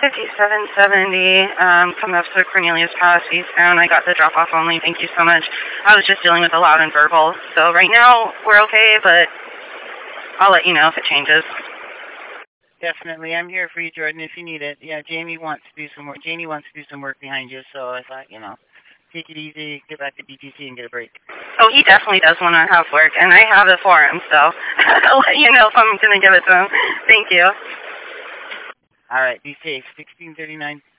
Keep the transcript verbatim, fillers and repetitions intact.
fifty-seven seventy, um, coming up to Cornelius Pass, eastbound. I got the drop-off only. Thank you so much. I was just dealing with a loud and verbal. So right now, we're okay, but I'll let you know if it changes. Definitely. I'm here for you, Jordan, if you need it. Yeah, Jamie wants to do some work. Jamie wants to do some work behind you, so I thought, you know, take it easy, get back to B T C and get a break. Oh, he definitely does want to have work, and I have it for him, so I'll let you know if I'm going to give it to him. Thank you. All right, be safe. sixteen thirty-nine